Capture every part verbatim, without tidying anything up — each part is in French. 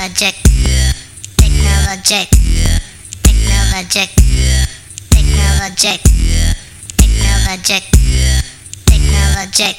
Technologic, technologic, technologic, technologic, technologic, technologic.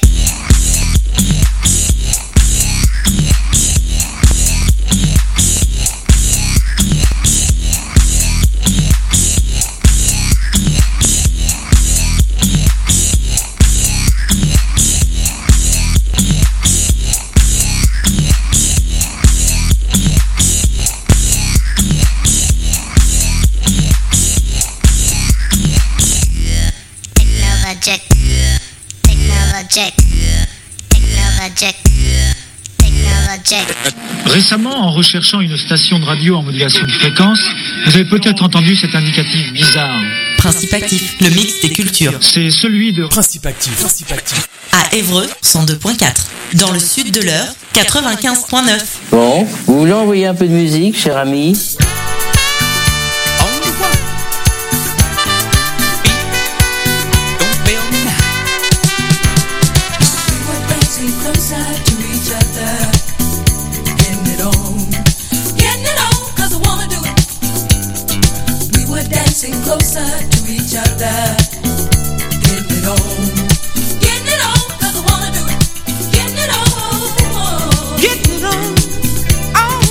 Technologic, technologic, technologic. Récemment, en recherchant une station de radio en modulation de fréquence, vous avez peut-être entendu cet indicatif bizarre. Principe actif, le mix des cultures. C'est celui de Principe actif, Principe actif. À Évreux, cent deux virgule quatre. Dans le sud de l'Eure, quatre-vingt-quinze virgule neuf. Bon, vous voulez envoyer un peu de musique, cher ami? Closer to each other, getting it on, getting it on, 'cause I wanna do it, getting it on, getting it on, on.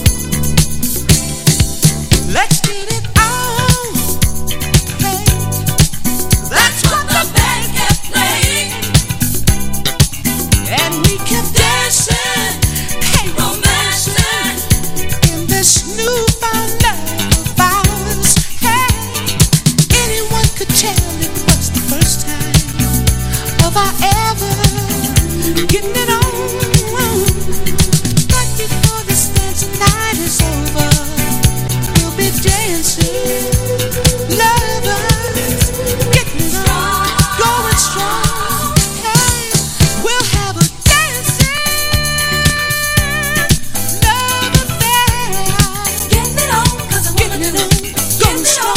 Let's get it on, hey. That's what the band kept playing, and we kept dancing, hey, romancing in this newfound love of ours. Tell it was the first time of our ever getting it on. But before this dancing night is over, we'll be dancing, lovers, getting it on, going strong. Hey, we'll have a dancing love affair. Getting it on, 'cause I'm getting it on, going strong.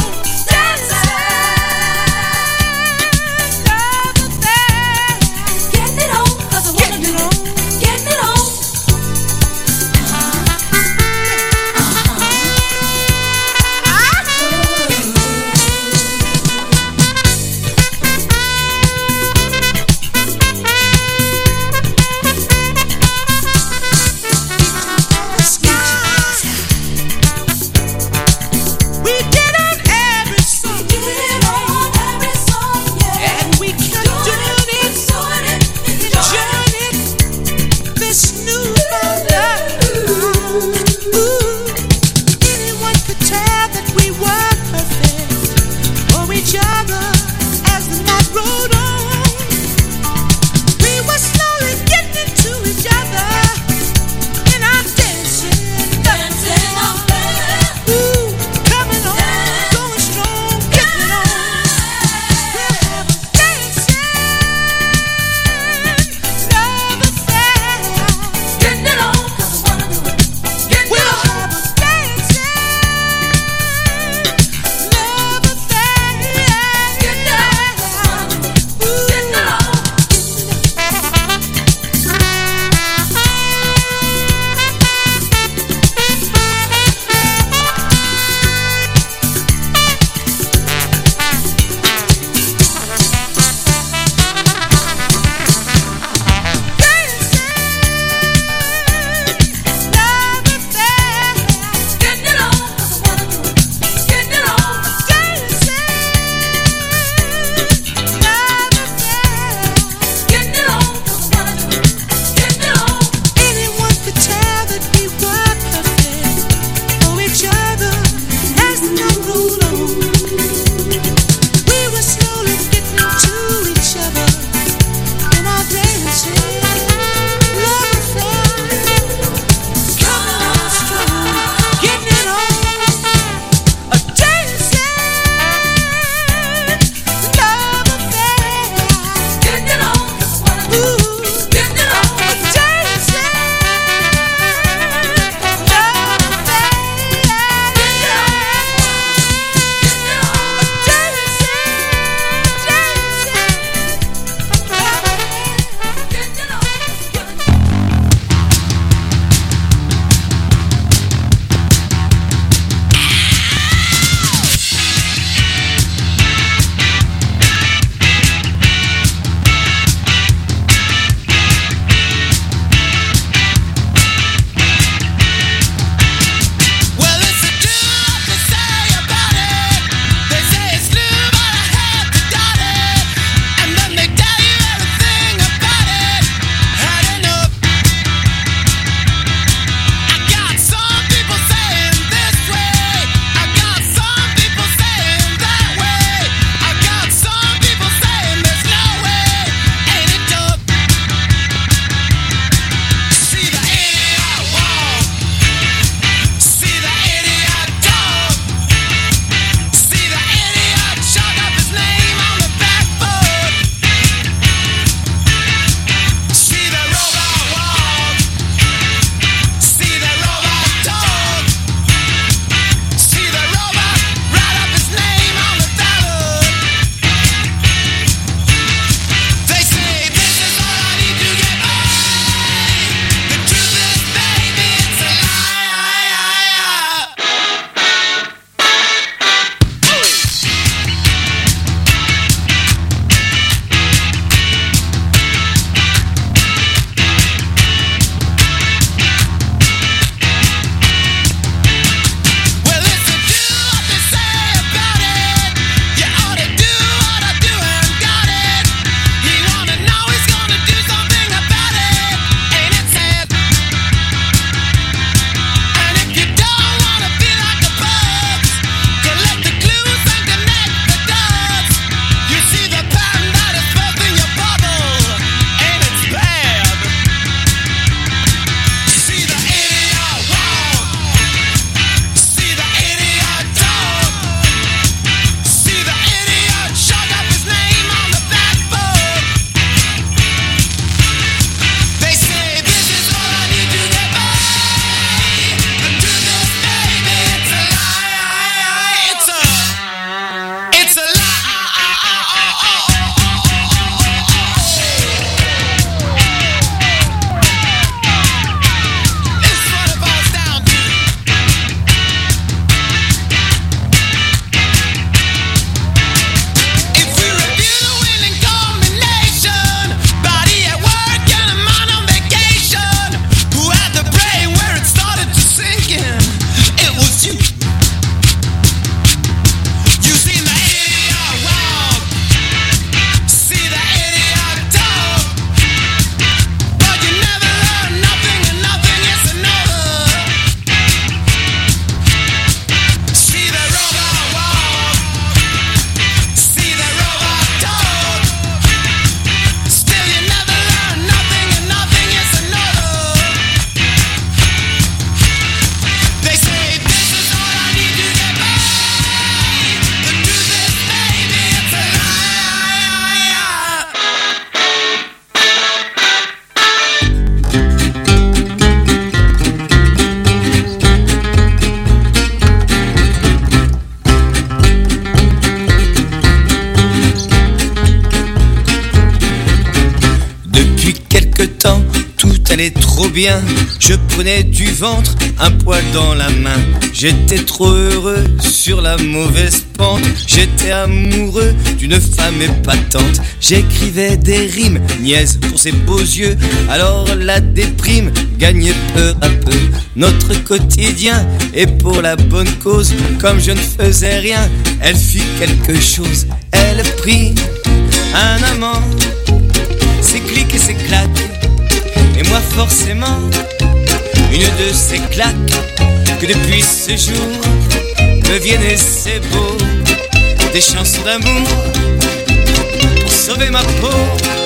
allait trop bien. Je prenais du ventre, un poil dans la main. J'étais trop heureux sur la mauvaise pente. J'étais amoureux d'une femme épatante. J'écrivais des rimes niaises pour ses beaux yeux. Alors la déprime gagnait peu à peu notre quotidien. Et pour la bonne cause, comme je ne faisais rien, elle fit quelque chose. Elle prit un amant, c'est clic et c'est clac. Et moi forcément, une de ces claques, que depuis ce jour me viennent et c'est beau, des chansons d'amour pour sauver ma peau.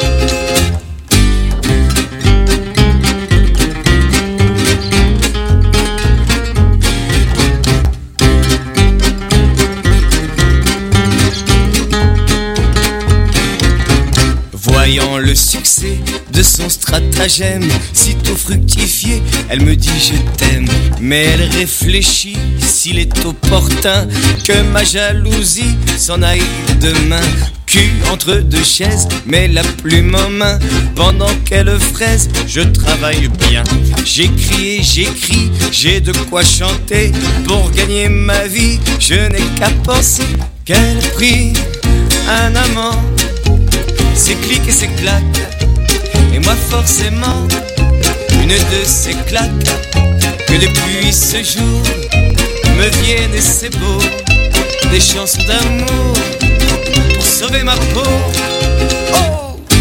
Voyant le succès de son stratagème, sitôt fructifié, elle me dit je t'aime. Mais elle réfléchit s'il est opportun que ma jalousie s'en aille demain. Cul entre deux chaises, mais la plume en main. Pendant qu'elle fraise, je travaille bien. J'écris et j'écris, j'ai de quoi chanter. Pour gagner ma vie, je n'ai qu'à penser qu'elle prit un amant. C'est clic et c'est clac. Et moi forcément, une de ces claques, que depuis ce jour me viennent et c'est beau, des chansons d'amour pour sauver ma peau. Oh!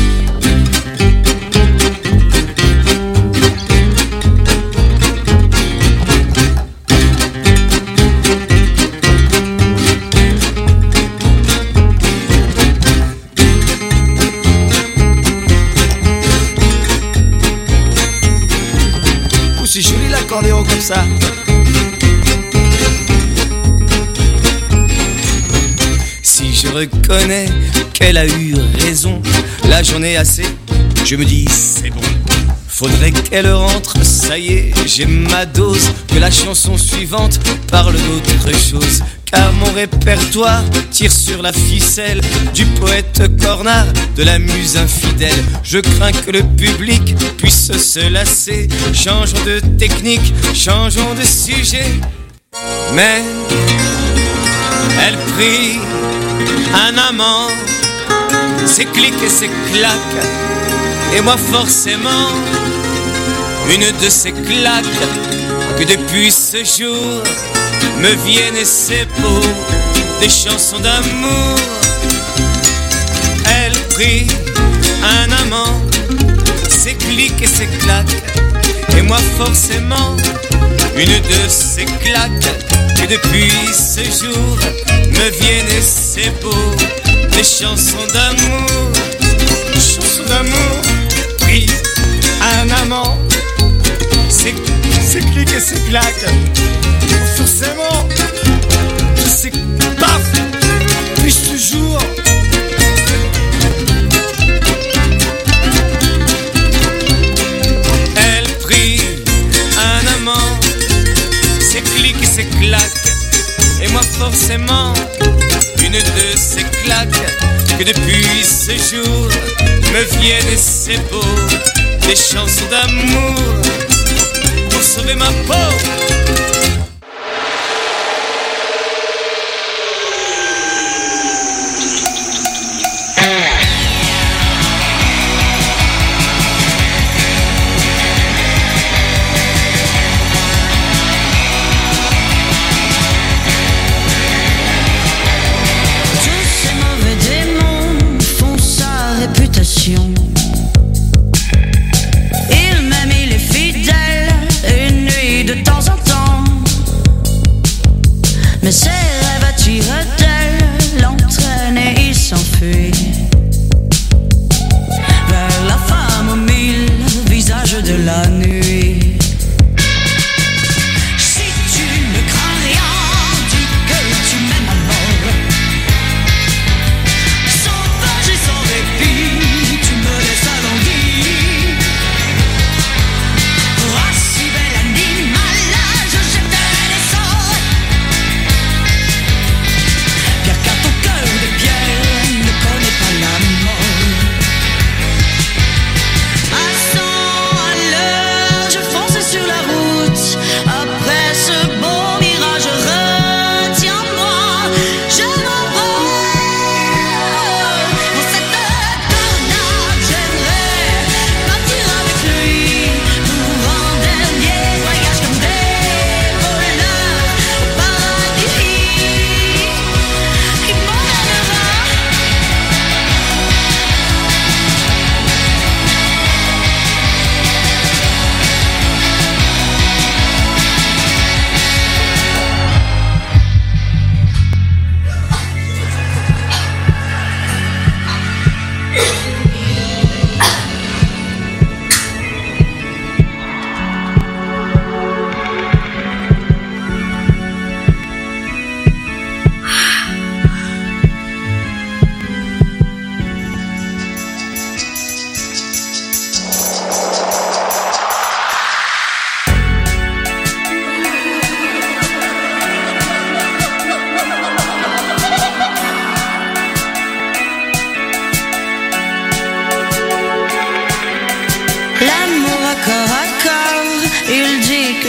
C'est joli l'accordéon comme ça. Si je reconnais qu'elle a eu raison, là j'en ai assez, je me dis c'est bon. Faudrait qu'elle rentre, ça y est, j'ai ma dose. Que la chanson suivante parle d'autre chose. Car mon répertoire tire sur la ficelle du poète cornard, de la muse infidèle. Je crains que le public puisse se lasser. Changeons de technique, changeons de sujet. Mais elle prit un amant, c'est clic et c'est clac. Et moi forcément, une de ces claques, que depuis ce jour me viennent et c'est beau, des chansons d'amour. Elle prit un amant, c'est clic et c'est clac. Et moi forcément, une de ces claques, que depuis ce jour me viennent et c'est beau, des chansons d'amour. Chansons d'amour, pris un amant, c'est, c'est clic et c'est clac. Forcément, c'est paf, puis toujours. Elle prit un amant, c'est clic et c'est clac. Et moi forcément, une de ces claques, que depuis ce jour me viennent et c'est beau, des chansons d'amour pour sauver ma peau. Il m'a mis les fidèles une nuit de temps en temps, mais ses rêves attirent-elles, l'entraînent et il s'enfuit vers la femme aux mille visages de la nuit. Si tu ne crains rien, dis que tu m'aimes à mort. Sauvage et sans répit, tu me laisses alanguir. Oh, si bel animal, je jetterai les sorts.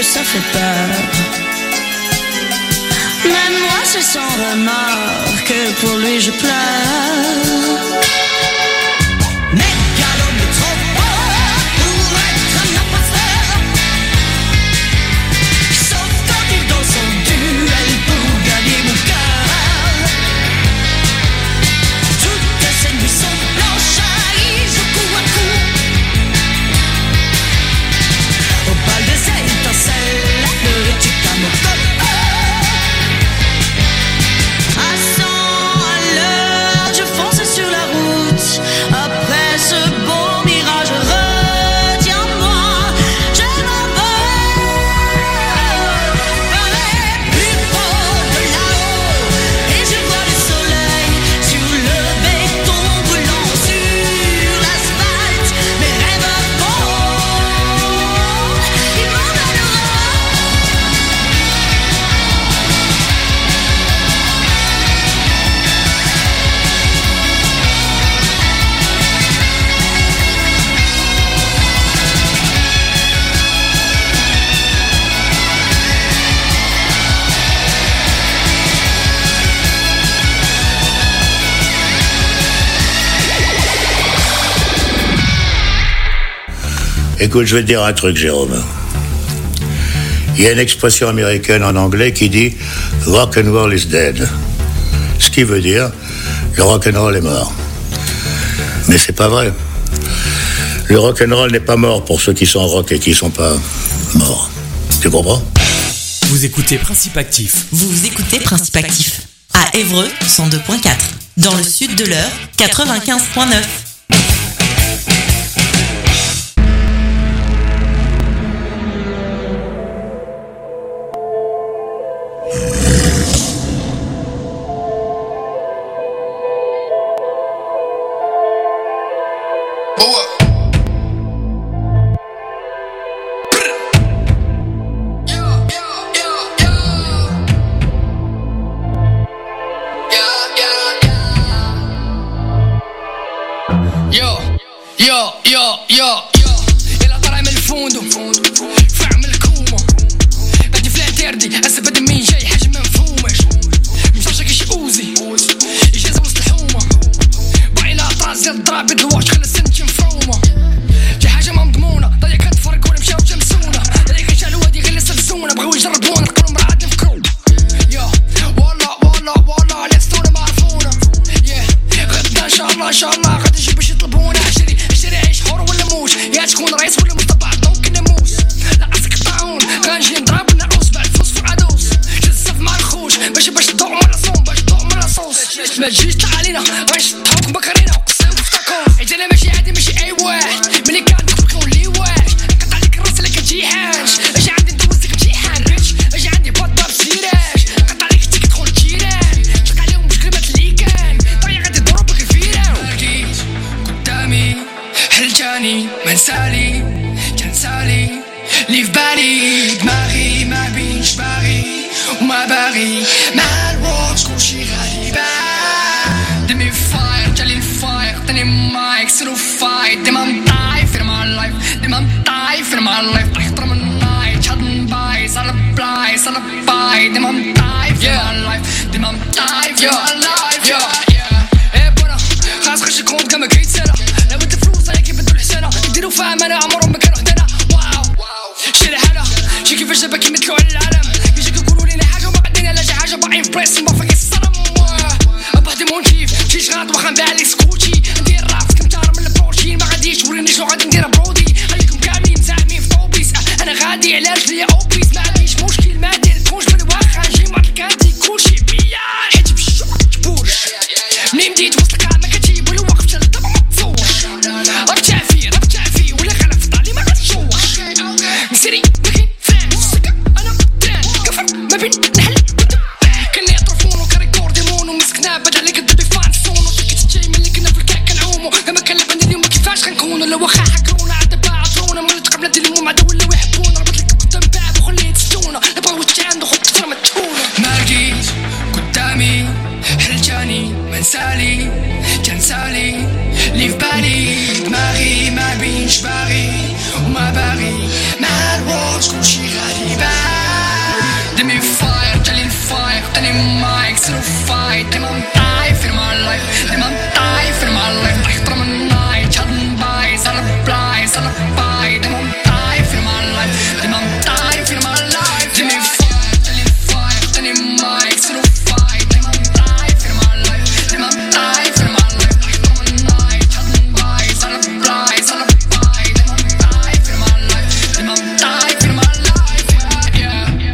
ça fait peur. Même moi c'est sans remords que pour lui je pleure. Mégalo mais trop fort pour être un imposteur. Sauf quand il danse son duel pour gagner mon cœur. Toutes ces nuits sont blanches, il joue coup à coup. Au bal des étincelles, le rétique à mon corps. À cent à l'heure, je fonce sur la route. Après ce beau mirage, retiens-moi, je m'envole. Vers les plus proches de là-haut, et je vois le soleil sur le béton brûlant sur l'asphalte. Mes rêves volent, ils m'emmèneront. Écoute, je vais te dire un truc, Jérôme. Il y a une expression américaine en anglais qui dit « rock and roll is dead ». Ce qui veut dire « le rock and roll est mort ». Mais c'est pas vrai. Le rock and roll n'est pas mort pour ceux qui sont rock et qui sont pas morts. Tu comprends ? Vous écoutez Principe Actif. Vous écoutez Principe Actif. À Évreux, cent deux point quatre. Dans le sud de l'Eure, quatre-vingt-quinze point neuf. ما بغي ما الوقت كلشي غريبة Let me fire, telling fire, telling Mike, zero fight. Let me die for my life. Let me die for my life. تحت من النايت شادن بايز على بلايز على باي. Let me die for my life. Let me die for my life. Let me fire, telling fire, telling Mike, zero fight. Let me die for my life. Let me die for my life. تحت من النايت شادن بايز على بلايز على باي. Let me die for my life. Let me die for my life. Yeah, yeah.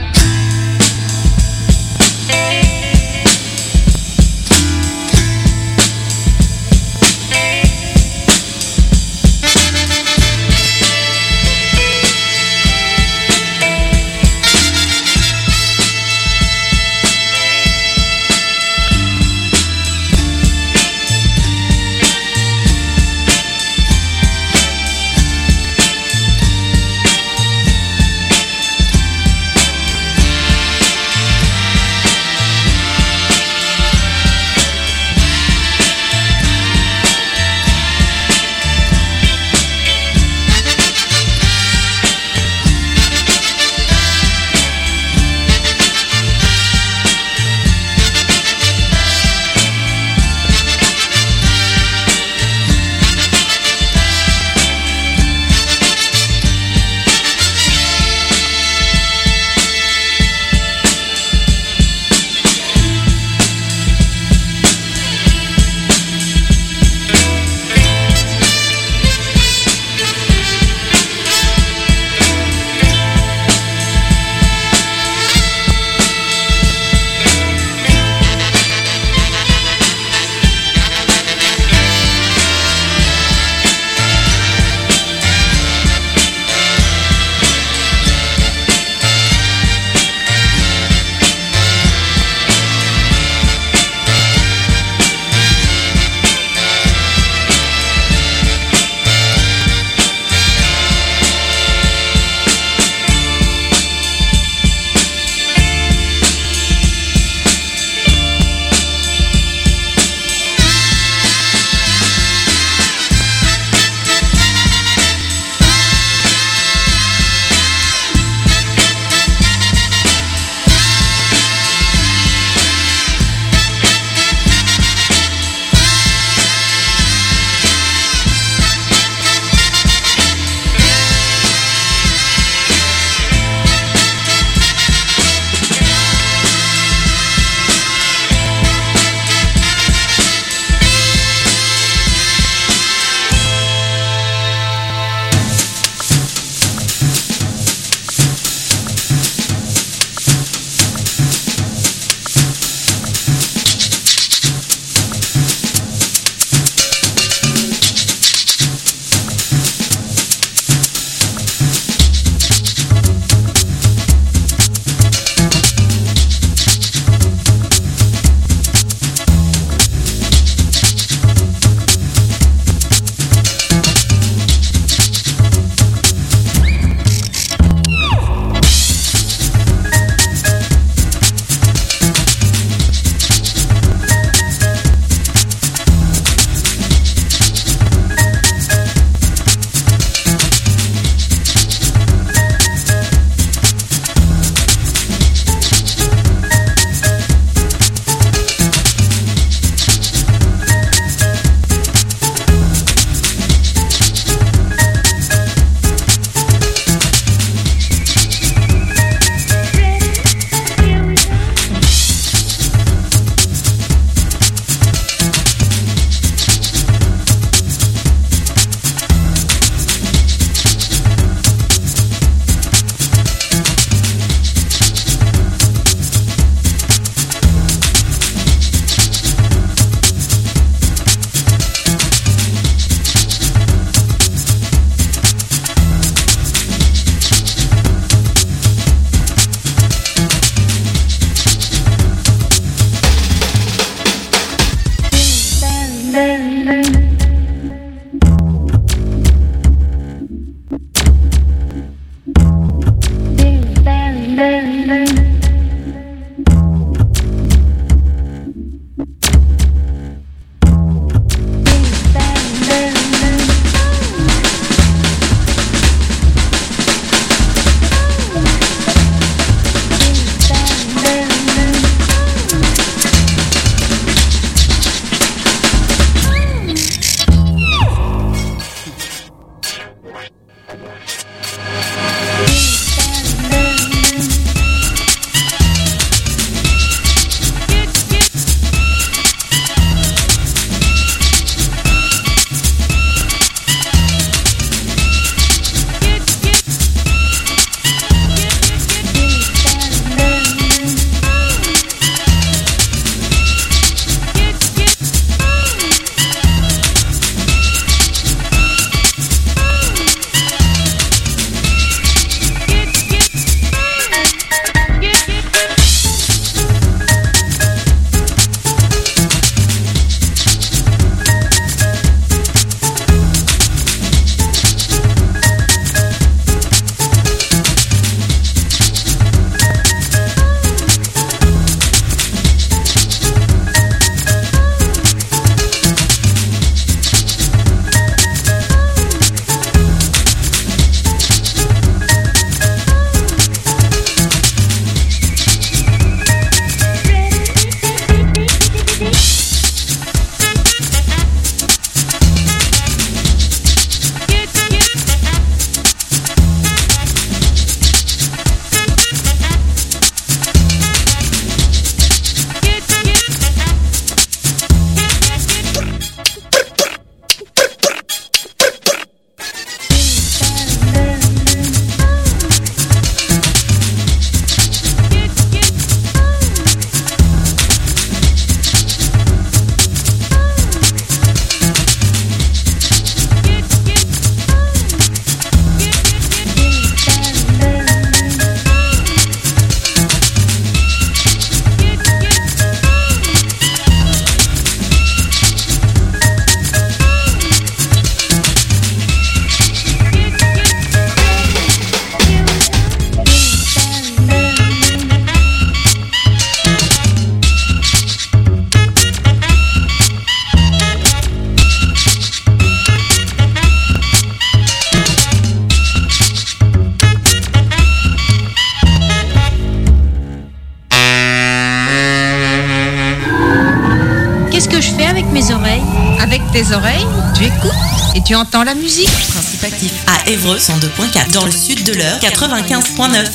que je fais avec mes oreilles. Avec tes oreilles, tu écoutes et tu entends la musique. Principe actif à Évreux cent deux point quatre. Dans le sud de l'Eure, quatre-vingt-quinze point neuf.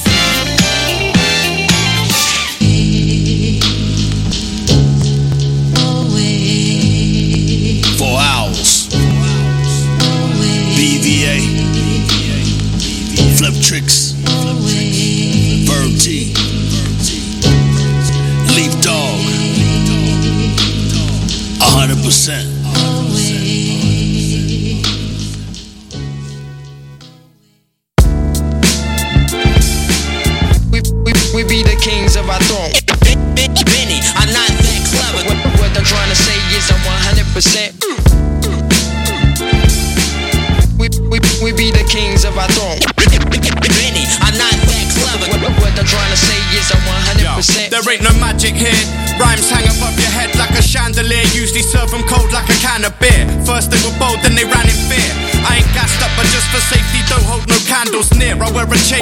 Four hours. B V A. Flip tricks. Verb T. Leaf dog. A hundred percent. We, we, we be the kings of our throne. Benny, I'm not that clever. What, what I'm trying to say is I'm one hundred percent. We, we, we be the kings of our throne. Benny, I'm not that clever. What, what I'm trying to say is I'm one hundred percent. Yo, there ain't no magic here. Rhymes hang above your head like a chandelier. Usually serve them cold like a can of beer. First they were bold, then they ran in fear. I ain't gassed up, but just for safety don't hold no candles near. I wear a chain